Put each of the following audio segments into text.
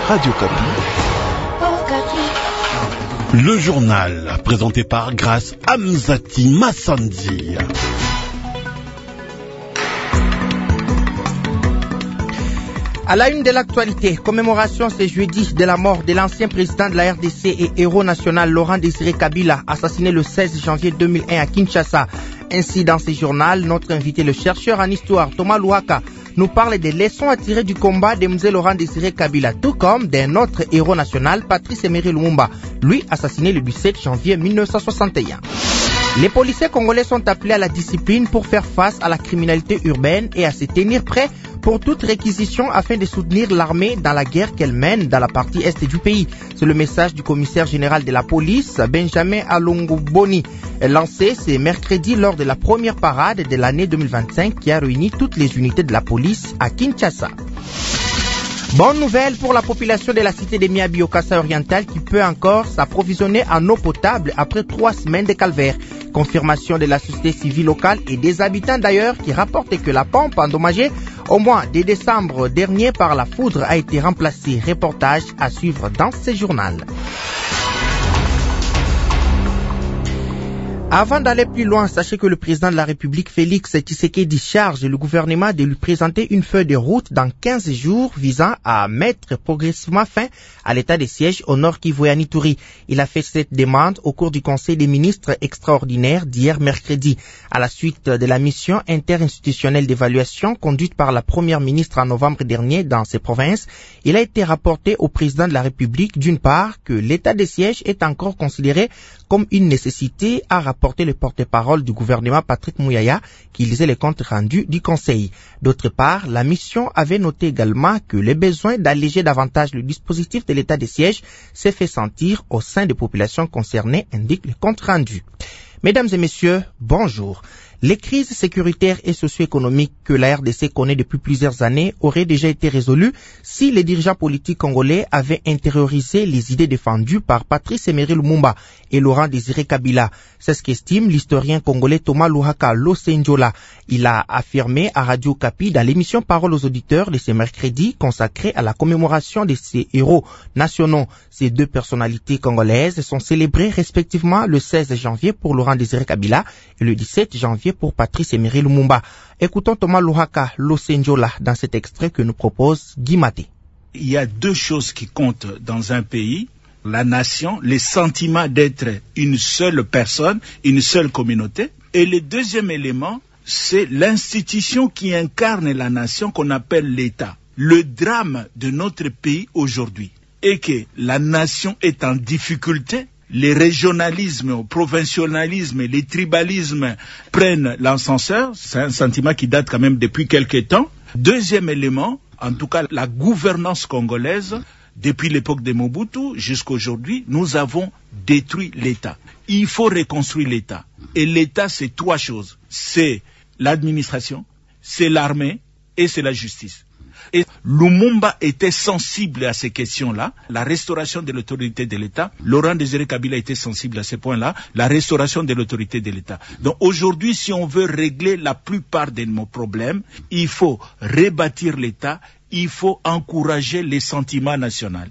Radio Kapi. Le journal, présenté par Grâce Amzati Massandi. À la une de l'actualité, commémoration ce jeudi de la mort de l'ancien président de la RDC et héros national Laurent Désiré Kabila, assassiné le 16 janvier 2001 à Kinshasa. Ainsi, dans ce journal, notre invité, le chercheur en histoire Thomas Louaka, nous parle des leçons à tirer du combat de M. Laurent Désiré Kabila, tout comme d'un autre héros national, Patrice Emery Lumumba, lui assassiné le 17 janvier 1961. Les policiers congolais sont appelés à la discipline pour faire face à la criminalité urbaine et à se tenir prêts pour toute réquisition afin de soutenir l'armée dans la guerre qu'elle mène dans la partie est du pays. C'est le message du commissaire général de la police, Benjamin Alongoboni, lancé ce mercredi lors de la première parade de l'année 2025 qui a réuni toutes les unités de la police à Kinshasa. Bonne nouvelle pour la population de la cité de Miabi au Kasaï oriental qui peut encore s'approvisionner en eau potable après 3 semaines de calvaire. Confirmation de la société civile locale et des habitants d'ailleurs qui rapportent que la pompe endommagée au mois de décembre dernier par la foudre a été remplacée. Reportage à suivre dans ce journal. Avant d'aller plus loin, sachez que le président de la République, Félix Tshisekedi, charge le gouvernement de lui présenter une feuille de route dans 15 jours visant à mettre progressivement fin à l'état de siège au nord Kivu et à Ituri. Il a fait cette demande au cours du Conseil des ministres extraordinaire d'hier mercredi. À la suite de la mission interinstitutionnelle d'évaluation conduite par la première ministre en novembre dernier dans ces provinces, il a été rapporté au président de la République d'une part que l'état de siège est encore considéré comme une nécessité à rapporter le porte-parole du gouvernement Patrick Mouyaya qui lisait les comptes rendus du Conseil. D'autre part, la mission avait noté également que le besoin d'alléger davantage le dispositif de l'état de siège s'est fait sentir au sein des populations concernées, indique le compte rendu. Mesdames et messieurs, bonjour. Les crises sécuritaires et socio-économiques que la RDC connaît depuis plusieurs années auraient déjà été résolues si les dirigeants politiques congolais avaient intériorisé les idées défendues par Patrice Emery Lumumba et Laurent Désiré Kabila. C'est ce qu'estime l'historien congolais Thomas Louaka Losenjola. Il a affirmé à Radio Kapi dans l'émission Parole aux auditeurs de ce mercredi consacrée à la commémoration de ces héros nationaux. Ces deux personnalités congolaises sont célébrées respectivement le 16 janvier pour Laurent Désiré Kabila et le 17 janvier pour Patrice Emery Lumumba. Écoutons Thomas Louaka Losenjola dans cet extrait que nous propose Guy Maté. Il y a deux choses qui comptent dans un pays, la nation, les sentiments d'être une seule personne, une seule communauté. Et le deuxième élément, c'est l'institution qui incarne la nation qu'on appelle l'État. Le drame de notre pays aujourd'hui est que la nation est en difficulté. Les régionalismes, le provincialisme, les tribalismes prennent l'ascenseur. C'est un sentiment qui date quand même depuis quelques temps. Deuxième élément, en tout cas la gouvernance congolaise, depuis l'époque de Mobutu jusqu'à aujourd'hui, nous avons détruit l'État. Il faut reconstruire l'État. Et l'État, c'est 3 choses. C'est l'administration, c'est l'armée et c'est la justice. Et Lumumba était sensible à ces questions-là, la restauration de l'autorité de l'État. Laurent Désiré Kabila était sensible à ces points-là, la restauration de l'autorité de l'État. Donc aujourd'hui, si on veut régler la plupart de nos problèmes, il faut rebâtir l'État, il faut encourager les sentiments nationaux.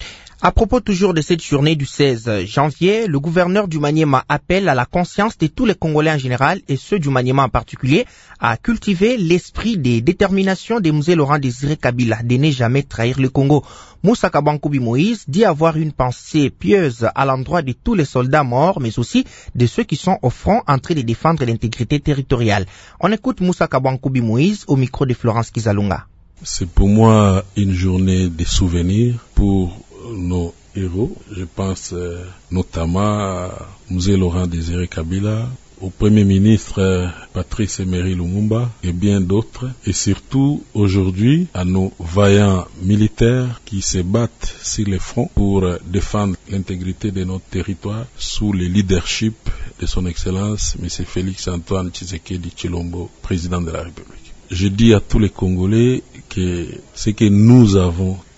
À propos toujours de cette journée du 16 janvier, le gouverneur du Maniema appelle à la conscience de tous les Congolais en général et ceux du Maniema en particulier à cultiver l'esprit de détermination de M. Laurent Désiré Kabila de ne jamais trahir le Congo. Moussa Kabankoubi Moïse dit avoir une pensée pieuse à l'endroit de tous les soldats morts, mais aussi de ceux qui sont au front en train de défendre l'intégrité territoriale. On écoute Moussa Kabankoubi Moïse au micro de Florence Kizalunga. C'est pour moi une journée de souvenirs pour nos héros. Je pense notamment à M. Laurent Désiré Kabila, au Premier ministre Patrice Emery Lumumba et bien d'autres. Et surtout aujourd'hui à nos vaillants militaires qui se battent sur les fronts pour défendre l'intégrité de notre territoire sous le leadership de son Excellence M. Félix Antoine Tshisekedi Tshilombo, président de la République. Je dis à tous les Congolais que ce que nous avons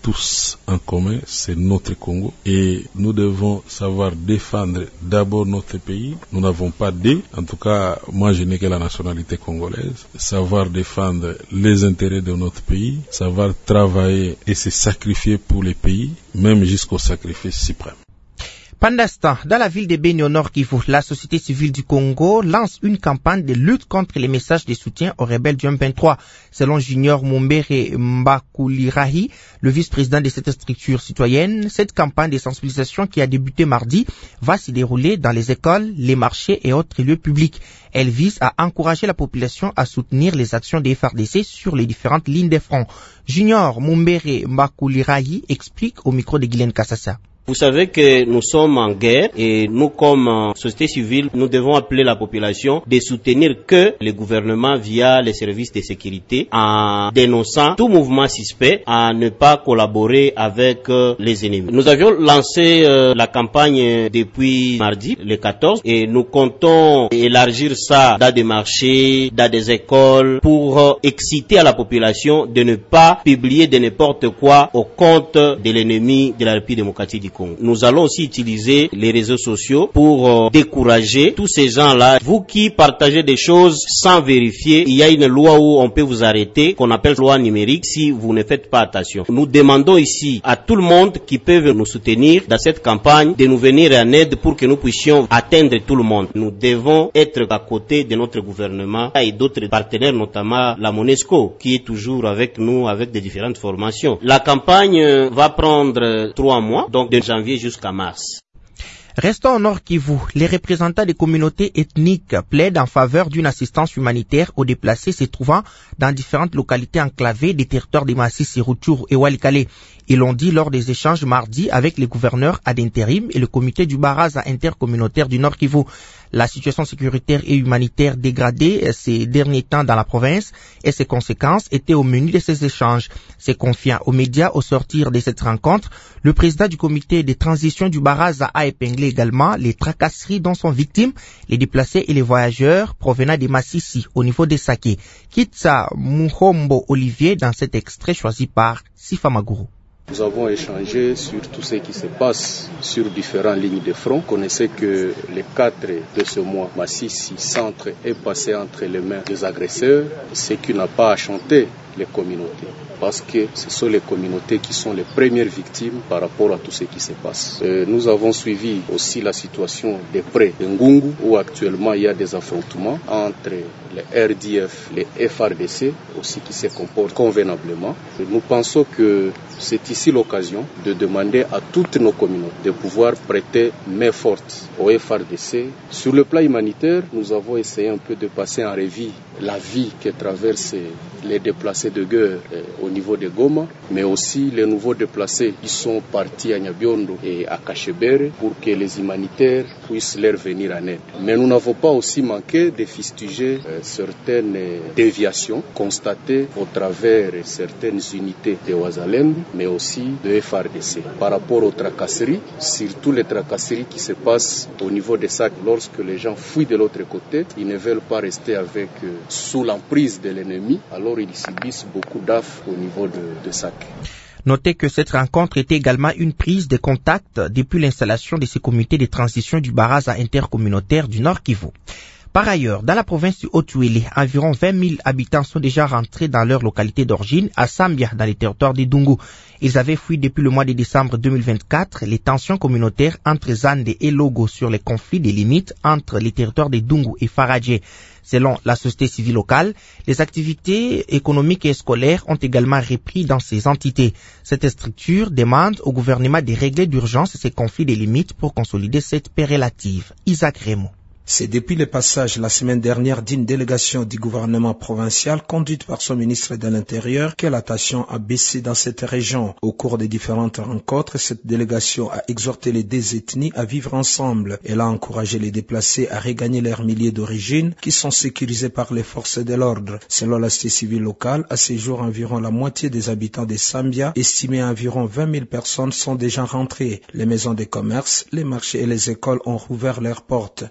tous en commun, c'est notre Congo. Et nous devons savoir défendre d'abord notre pays. Nous n'avons pas en tout cas, moi je n'ai que la nationalité congolaise. Savoir défendre les intérêts de notre pays, savoir travailler et se sacrifier pour les pays, même jusqu'au sacrifice suprême. Pendant ce temps, dans la ville de Beni au Nord Kivu, la société civile du Congo lance une campagne de lutte contre les messages de soutien aux rebelles du M23. Selon Junior Mumbere Mbakulirahi, le vice-président de cette structure citoyenne, cette campagne de sensibilisation qui a débuté mardi va se dérouler dans les écoles, les marchés et autres lieux publics. Elle vise à encourager la population à soutenir les actions des FARDC sur les différentes lignes de front. Junior Mumbere Mbakulirahi explique au micro de Guylaine Kassassa. Vous savez que nous sommes en guerre et nous, comme société civile, nous devons appeler la population de soutenir que le gouvernement via les services de sécurité en dénonçant tout mouvement suspect à ne pas collaborer avec les ennemis. Nous avions lancé la campagne depuis mardi, le 14, et nous comptons élargir ça dans des marchés, dans des écoles pour exciter à la population de ne pas publier de n'importe quoi au compte de l'ennemi de la République démocratique du Congo. Nous allons aussi utiliser les réseaux sociaux pour décourager tous ces gens-là. Vous qui partagez des choses sans vérifier, il y a une loi où on peut vous arrêter, qu'on appelle loi numérique, si vous ne faites pas attention. Nous demandons ici à tout le monde qui peut nous soutenir dans cette campagne de nous venir en aide pour que nous puissions atteindre tout le monde. Nous devons être à côté de notre gouvernement et d'autres partenaires, notamment la MONUSCO, qui est toujours avec nous avec des différentes formations. La campagne va prendre 3 mois, donc de janvier jusqu'à mars. Restons au Nord Kivu. Les représentants des communautés ethniques plaident en faveur d'une assistance humanitaire aux déplacés se trouvant dans différentes localités enclavées des territoires des Masisi, Rutshuru et Walikale. Ils l'ont dit lors des échanges mardi avec les gouverneurs ad intérim et le comité du Baraza intercommunautaire du Nord Kivu. La situation sécuritaire et humanitaire dégradée ces derniers temps dans la province et ses conséquences étaient au menu de ces échanges. Se confiant aux médias au sortir de cette rencontre, le président du comité de transition du Baraza a épinglé également les tracasseries dont sont victimes les déplacés et les voyageurs provenant des Masisi au niveau des Saké. Kitsa Muhombo Olivier dans cet extrait choisi par Sifa Maguru. Nous avons échangé sur tout ce qui se passe sur différentes lignes de front. Vous connaissez que le 4 de ce mois, Masisi Centre est passé entre les mains des agresseurs, ce qui n'a pas enchanté les communautés. Parce que ce sont les communautés qui sont les premières victimes par rapport à tout ce qui se passe. Nous avons suivi aussi la situation de près de Ngungu, où actuellement il y a des affrontements entre les RDF, les FARDC, aussi qui se comportent convenablement. Nous pensons que c'est ici l'occasion de demander à toutes nos communautés de pouvoir prêter main forte au FARDC. Sur le plan humanitaire, nous avons essayé un peu de passer en revue la vie que traversent les déplacés de guerre au niveau de Goma, mais aussi les nouveaux déplacés qui sont partis à Nyabiondo et à Kachebere pour que les humanitaires puissent leur venir en aide. Mais nous n'avons pas aussi manqué de fustiger certaines déviations constatées au travers certaines unités de Ouazalem, mais aussi de FARDC. Par rapport aux tracasseries, surtout les tracasseries qui se passent au niveau des sacs, lorsque les gens fuient de l'autre côté, ils ne veulent pas rester avec sous l'emprise de l'ennemi, alors ils subissent beaucoup d'affres au niveau de sacs. Notez que cette rencontre était également une prise de contact depuis l'installation de ces comités de transition du Baraza intercommunautaire du Nord Kivu. Par ailleurs, dans la province du Haut-Uélé, environ 20 000 habitants sont déjà rentrés dans leur localité d'origine, à Sambia, dans les territoires des Dungu. Ils avaient fui depuis le mois de décembre 2024 les tensions communautaires entre Zande et Logo sur les conflits des limites entre les territoires des Dungu et Faradje. Selon la société civile locale, les activités économiques et scolaires ont également repris dans ces entités. Cette structure demande au gouvernement de régler d'urgence ces conflits des limites pour consolider cette paix relative. Isaac Raymond. C'est depuis le passage la semaine dernière d'une délégation du gouvernement provincial conduite par son ministre de l'Intérieur que la tension a baissé dans cette région. Au cours des différentes rencontres, cette délégation a exhorté les deux ethnies à vivre ensemble. Elle a encouragé les déplacés à regagner leurs milieux d'origine qui sont sécurisés par les forces de l'ordre. Selon la société civile locale, à ce jour, environ la moitié des habitants de Sambia, estimés à environ 20 000 personnes, sont déjà rentrées. Les maisons de commerce, les marchés et les écoles ont rouvert leurs portes. Même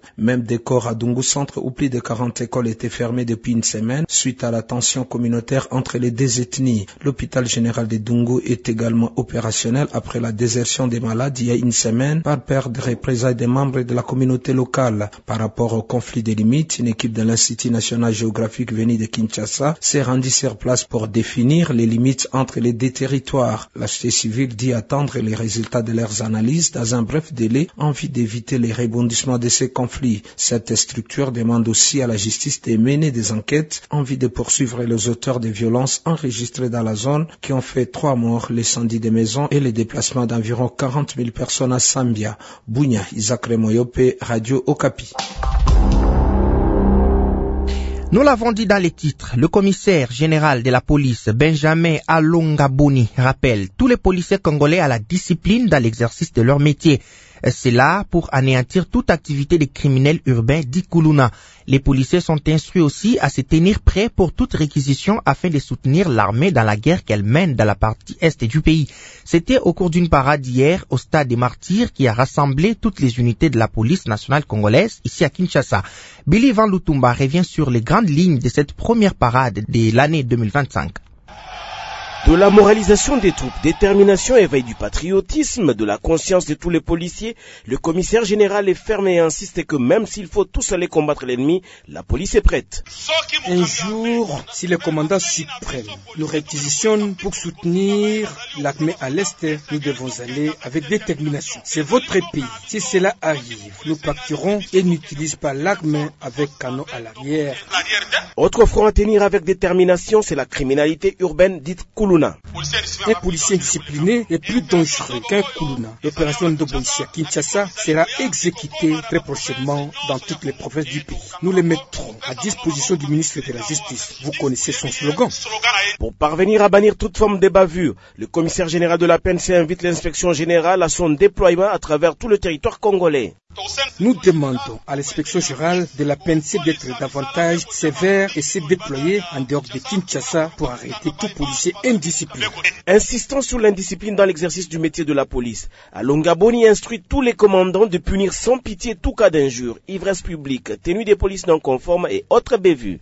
décor à Dungu Centre où plus de 40 écoles étaient fermées depuis une semaine suite à la tension communautaire entre les deux ethnies. L'hôpital général de Dungu est également opérationnel après la désertion des malades il y a une semaine par peur de représailles des membres de la communauté locale. Par rapport au conflit des limites, une équipe de l'Institut national géographique venue de Kinshasa s'est rendue sur place pour définir les limites entre les deux territoires. La société civile dit attendre les résultats de leurs analyses dans un bref délai en vue d'éviter les rebondissements de ces conflits. Cette structure demande aussi à la justice de mener des enquêtes en vue de poursuivre les auteurs des violences enregistrées dans la zone qui ont fait 3 morts, l'incendie des maisons et les déplacements d'environ 40 000 personnes à Sambia. Bunya, Isaac Remoyope, Radio Okapi. Nous l'avons dit dans les titres, le commissaire général de la police, Benjamin Alongaboni, rappelle tous les policiers congolais à la discipline dans l'exercice de leur métier. C'est là pour anéantir toute activité des criminels urbains d'Ikuluna. Les policiers sont instruits aussi à se tenir prêts pour toute réquisition afin de soutenir l'armée dans la guerre qu'elle mène dans la partie est du pays. C'était au cours d'une parade hier au stade des Martyrs qui a rassemblé toutes les unités de la police nationale congolaise ici à Kinshasa. Billy Van Lutumba revient sur les grandes lignes de cette première parade de l'année 2025. De la moralisation des troupes, détermination, éveil du patriotisme, de la conscience de tous les policiers, le commissaire général est ferme et insiste que même s'il faut tous aller combattre l'ennemi, la police est prête. Un jour, si le commandant suprême nous réquisitionne pour soutenir l'armée à l'Est, nous devons aller avec détermination. C'est votre pays. Si cela arrive, nous partirons et n'utilisons pas l'arme avec canon à l'arrière. Autre front à tenir avec détermination, c'est la criminalité urbaine dite Kuluna. Un policier discipliné est plus dangereux qu'un Kuluna. L'opération de Boïsia à Kinshasa sera exécutée très prochainement dans toutes les provinces du pays. Nous les mettrons à disposition du ministre de la Justice. Vous connaissez son slogan. Pour parvenir à bannir toute forme de bavure, le commissaire général de la PNC invite l'inspection générale à son déploiement à travers tout le territoire congolais. Nous demandons à l'inspection générale de la PNC d'être davantage sévère et se déployer en dehors de Kinshasa pour arrêter tout policier indiscipliné. Insistant sur l'indiscipline dans l'exercice du métier de la police, Alongaboni instruit tous les commandants de punir sans pitié tout cas d'injure, ivresse publique, tenue des polices non conformes et autres bévues.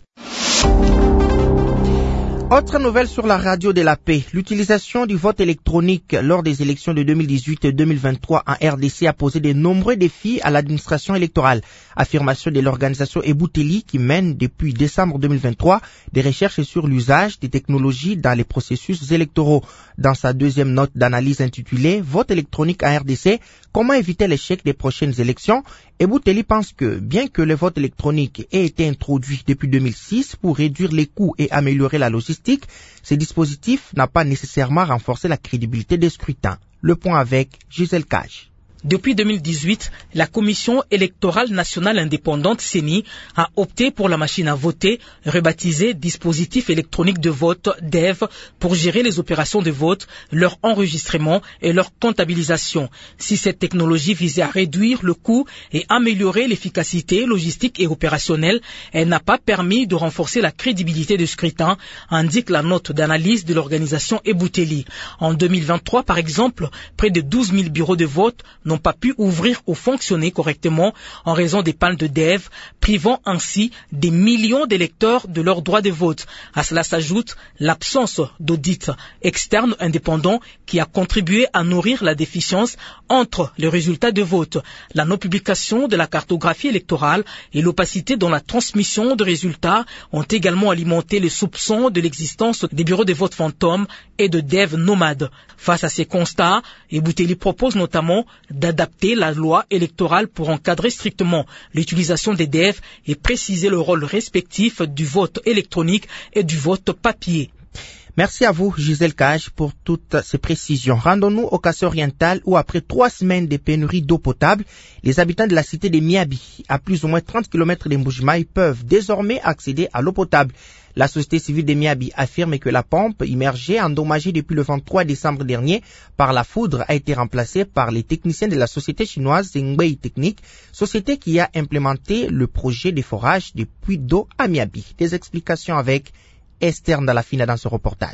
Autre nouvelle sur la radio de la paix, l'utilisation du vote électronique lors des élections de 2018 et 2023 en RDC a posé de nombreux défis à l'administration électorale. Affirmation de l'organisation Ebouteli qui mène depuis décembre 2023 des recherches sur l'usage des technologies dans les processus électoraux. Dans sa deuxième note d'analyse intitulée « Vote électronique en RDC, comment éviter l'échec des prochaines élections ?» Ebouteli pense que, bien que le vote électronique ait été introduit depuis 2006 pour réduire les coûts et améliorer la logistique, ce dispositif n'a pas nécessairement renforcé la crédibilité des scrutins. Le point avec Gisèle Cage. Depuis 2018, la Commission électorale nationale indépendante CENI a opté pour la machine à voter, rebaptisée dispositif électronique de vote DEV, pour gérer les opérations de vote, leur enregistrement et leur comptabilisation. Si cette technologie visait à réduire le coût et améliorer l'efficacité logistique et opérationnelle, elle n'a pas permis de renforcer la crédibilité du scrutin, indique la note d'analyse de l'organisation Ebouteli. En 2023, par exemple, près de 12 000 bureaux de vote n'ont pas pu ouvrir ou fonctionner correctement en raison des pannes de DEV, privant ainsi des millions d'électeurs de leur droit de vote. À cela s'ajoute l'absence d'audit externe indépendant qui a contribué à nourrir la déficience entre les résultats de vote. La non-publication de la cartographie électorale et l'opacité dans la transmission de résultats ont également alimenté les soupçons de l'existence des bureaux de vote fantômes et de DEV nomades. Face à ces constats, Ebouteli propose notamment d'adapter la loi électorale pour encadrer strictement l'utilisation des DEV et préciser le rôle respectif du vote électronique et du vote papier. Merci à vous, Gisèle Cage, pour toutes ces précisions. Rendons-nous au Kassai oriental où, après 3 semaines de pénurie d'eau potable, les habitants de la cité de Miabi, à plus ou moins 30 km de Mbujimaï, peuvent désormais accéder à l'eau potable. La société civile de Miabi affirme que la pompe immergée, endommagée depuis le 23 décembre dernier par la foudre, a été remplacée par les techniciens de la société chinoise Zhengbei Technique, société qui a implémenté le projet de forage des puits d'eau à Miabi. Des explications avec Esther Ndalafina dans ce reportage.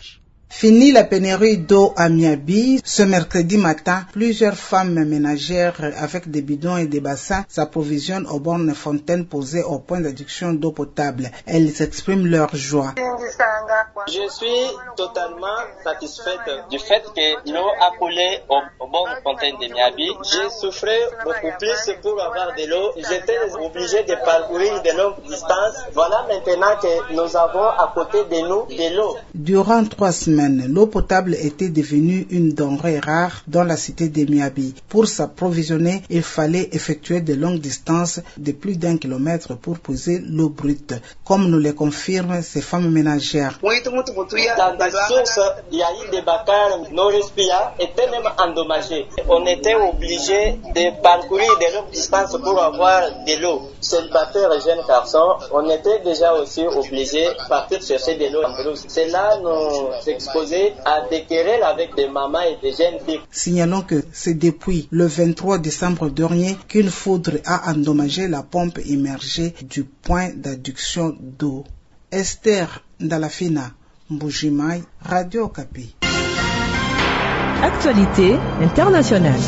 Fini la pénurie d'eau à Miabi. Ce mercredi matin, plusieurs femmes ménagères avec des bidons et des bassins s'approvisionnent aux bornes fontaines posées au point d'adduction d'eau potable. Elles expriment leur joie. Je suis totalement satisfaite du fait que l'eau a coulé aux bornes fontaines de Miabi. J'ai souffert beaucoup plus pour avoir de l'eau. J'étais obligé de parcourir de longues distances. Voilà maintenant que nous avons à côté de nous de l'eau. Durant 3 semaines, l'eau potable était devenue une denrée rare dans la cité de Miabi. Pour s'approvisionner, il fallait effectuer de longues distances de plus d'1 kilomètre pour puiser l'eau brute, comme nous le confirment ces femmes ménagères. Dans des sources, il y a eu des bacs, nos respirations étaient même endommagés. On était obligé de parcourir de longues distances pour avoir de l'eau. Célibataires et jeunes garçons, on était déjà aussi obligés de partir chercher de l'eau en brousse. C'est là nous exposés à des querelles avec des mamans et des jeunes filles. Signalons que c'est depuis le 23 décembre dernier qu'une foudre a endommagé la pompe immergée du point d'adduction d'eau. Esther Ndalafina, Mbujimai, Radio Okapi. Actualité internationale.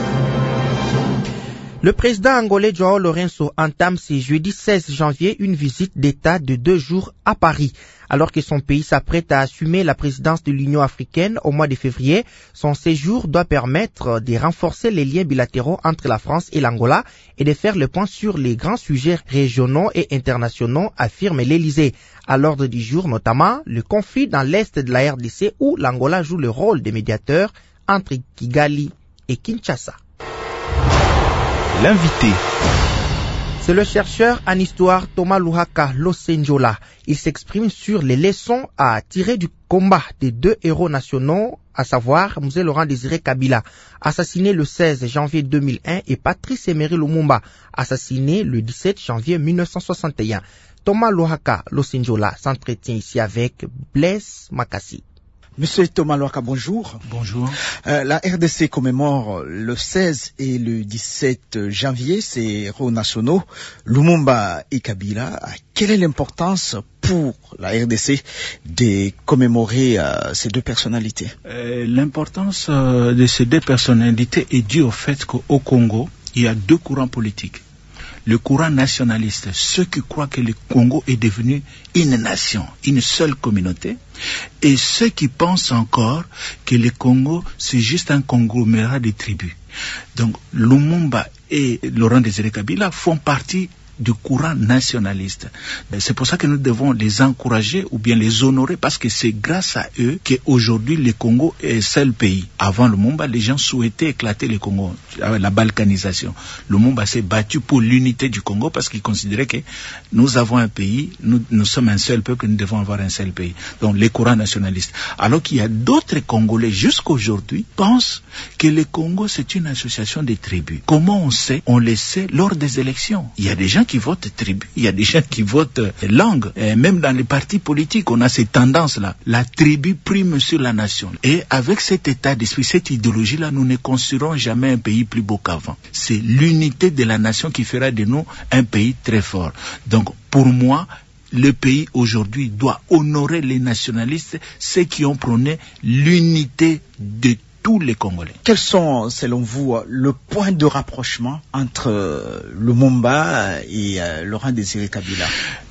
Le président angolais João Lourenço entame ce jeudi 16 janvier une visite d'État de 2 jours à Paris. Alors que son pays s'apprête à assumer la présidence de l'Union africaine au mois de février, son séjour doit permettre de renforcer les liens bilatéraux entre la France et l'Angola et de faire le point sur les grands sujets régionaux et internationaux, affirme l'Élysée. À l'ordre du jour notamment, le conflit dans l'est de la RDC où l'Angola joue le rôle de médiateur entre Kigali et Kinshasa. L'invité. C'est le chercheur en histoire Thomas Luhaka Losenjola. Il s'exprime sur les leçons à tirer du combat des 2 héros nationaux, à savoir Mzee Laurent Désiré Kabila, assassiné le 16 janvier 2001, et Patrice Emery Lumumba, assassiné le 17 janvier 1961. Thomas Luhaka Losenjola s'entretient ici avec Blaise Makassi. Monsieur Thomas Luhaka, bonjour. Bonjour. La RDC commémore le 16 et le 17 janvier ces héros nationaux, Lumumba et Kabila. Quelle est l'importance pour la RDC de commémorer ces 2 personnalités? L'importance de ces 2 personnalités est due au fait qu'au Congo, il y a 2 courants politiques. Le courant nationaliste, ceux qui croient que le Congo est devenu une nation, une seule communauté, et ceux qui pensent encore que le Congo, c'est juste un conglomérat de tribus. Donc, Lumumba et Laurent Désiré Kabila font partie du courant nationaliste. C'est pour ça que nous devons les encourager ou bien les honorer, parce que c'est grâce à eux qu'aujourd'hui le Congo est seul pays. Avant Lumumba, les gens souhaitaient éclater le Congo, la balkanisation. Lumumba s'est battu pour l'unité du Congo parce qu'il considérait que nous avons un pays, nous sommes un seul peuple, nous devons avoir un seul pays. Donc les courants nationalistes. Alors qu'il y a d'autres Congolais jusqu'aujourd'hui pensent que le Congo c'est une association de tribus. Comment on sait? On le sait lors des élections. Il y a des gens qui votent tribu, il y a des gens qui votent langue. Et même dans les partis politiques, on a ces tendances-là. La tribu prime sur la nation. Et avec cet état d'esprit, cette idéologie-là, nous ne construirons jamais un pays plus beau qu'avant. C'est l'unité de la nation qui fera de nous un pays très fort. Donc, pour moi, le pays aujourd'hui doit honorer les nationalistes, ceux qui ont prôné l'unité de tous les Congolais. Quels sont, selon vous, le point de rapprochement entre Lumumba et Laurent Désiré Kabila?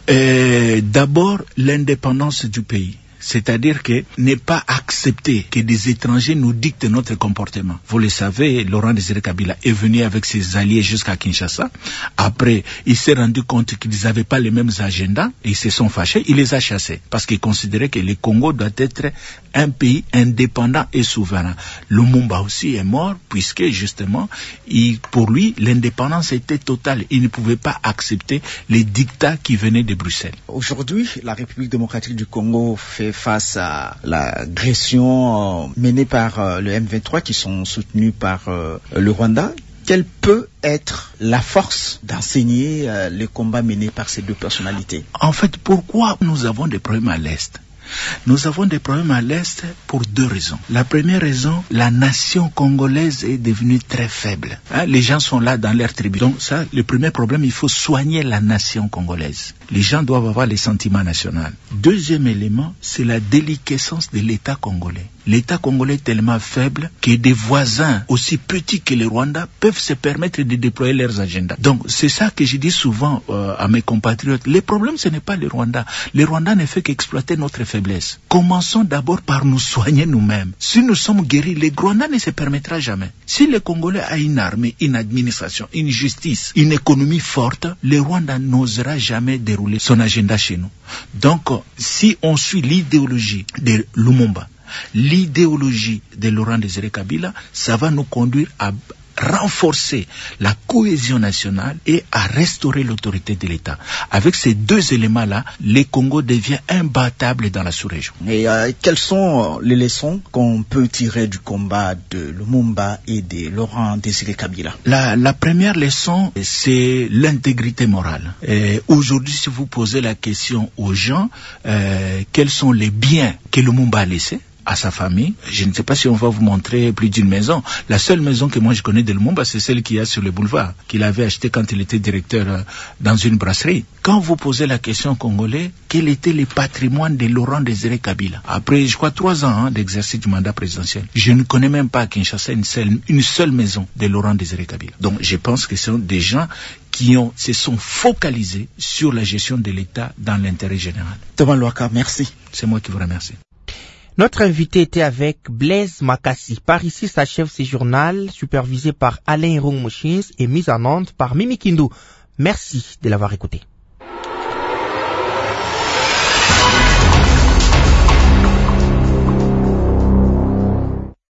D'abord, l'indépendance du pays. C'est-à-dire que ne pas accepter que des étrangers nous dictent notre comportement. Vous le savez, Laurent Désiré Kabila est venu avec ses alliés jusqu'à Kinshasa. Après, il s'est rendu compte qu'ils n'avaient pas les mêmes agendas et ils se sont fâchés. Il les a chassés parce qu'il considérait que le Congo doit être un pays indépendant et souverain. Lumumba aussi est mort puisque justement, pour lui, l'indépendance était totale. Il ne pouvait pas accepter les dictats qui venaient de Bruxelles. Aujourd'hui, la République démocratique du Congo fait face à l'agression menée par le M23 qui sont soutenus par le Rwanda. Quelle peut être la force d'enseigner les combats menés par ces 2 personnalités? En fait, pourquoi nous avons des problèmes à l'Est? Nous avons des problèmes à l'Est pour 2 raisons. La première raison, la nation congolaise est devenue très faible. Les gens sont là dans leur tribu. Donc ça, le premier problème, il faut soigner la nation congolaise. Les gens doivent avoir les sentiments nationaux. Deuxième élément, c'est la déliquescence de l'État congolais. L'État congolais est tellement faible que des voisins aussi petits que le Rwanda peuvent se permettre de déployer leurs agendas. Donc c'est ça que je dis souvent à mes compatriotes. Le problème, ce n'est pas le Rwanda. Le Rwanda ne fait qu'exploiter notre faiblesse. Commençons d'abord par nous soigner nous-mêmes. Si nous sommes guéris, le Rwanda ne se permettra jamais. Si le Congolais a une armée, une administration, une justice, une économie forte, le Rwanda n'osera jamais dérouler son agenda chez nous. Donc si on suit l'idéologie de Lumumba, l'idéologie de Laurent Désiré Kabila, ça va nous conduire à renforcer la cohésion nationale et à restaurer l'autorité de l'État. Avec ces 2 éléments-là, le Congo devient imbattable dans la sous-région. Et quelles sont les leçons qu'on peut tirer du combat de Lumumba et de Laurent Désiré Kabila? La première leçon, c'est l'intégrité morale. Aujourd'hui, si vous posez la question aux gens, quels sont les biens que Lumumba a laissés à sa famille, je ne sais pas si on va vous montrer plus d'une maison. La seule maison que moi je connais de Lumumba, c'est celle qu'il y a sur le boulevard, qu'il avait achetée quand il était directeur dans une brasserie. Quand vous posez la question aux Congolais, quel était le patrimoine de Laurent Désiré Kabila? Après, je crois, 3 ans d'exercice du mandat présidentiel, je ne connais même pas à Kinshasa une seule maison de Laurent Désiré Kabila. Donc je pense que ce sont des gens qui se sont focalisés sur la gestion de l'État dans l'intérêt général. Thomas Louaka, merci. C'est moi qui vous remercie. Notre invité était avec Blaise Makassi. Par ici s'achève ce journal, supervisé par Alain Rong Mouchins et mis en onde par Mimi Kindou. Merci de l'avoir écouté.